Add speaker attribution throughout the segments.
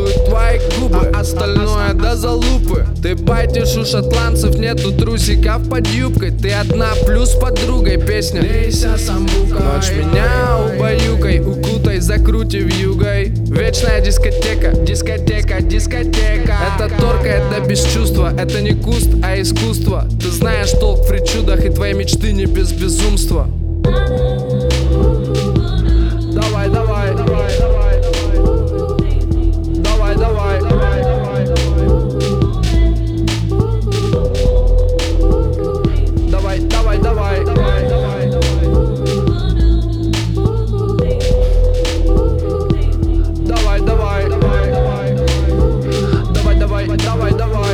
Speaker 1: целуют твои губы, а остальное до залупы. Ты байтишь у шотландцев, нету трусиков под юбкой. Ты одна плюс подругой, песня «Лейся, самбука». Ночь меня убаюкай, укутай, закрути вьюгой. Вечная дискотека, дискотека, дискотека. Это торкает до бесчувства, это не куст, а искусство. Ты знаешь толк в причудах, и твои мечты не без безумства. Давай, давай, давай, давай, давай, давай, давай, давай, давай, давай, давай, давай, давай, давай, давай, давай,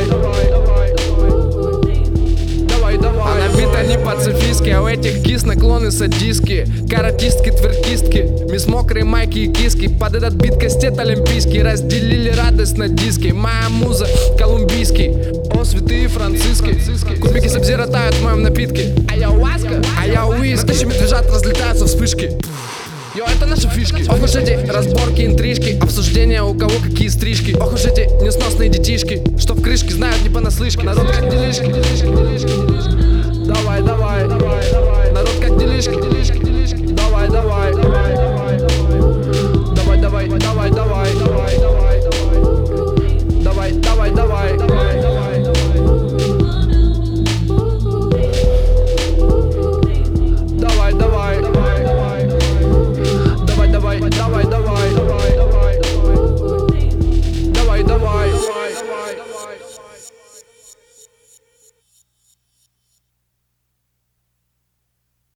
Speaker 1: давай, давай. Она бита не пацифистки, а у этих кис наклоны садистки. Каратистки, тверкистки, мисс мокрые майки и киски. Под этот бит кастет олимпийский, разделили радость на диске. Моя муза колумбийский, о святые франциски. Кубики сабзира тают в моем напитке. А я уаска, а я уиски. Тысячи медвежат разлетаются вспышки. Йо, это наши фишки. Ох уж эти разборки, интрижки, обсуждения у кого какие стрижки. Ох уж эти несносные детишки, что в крышке знают не понаслышке. Народ как делишки.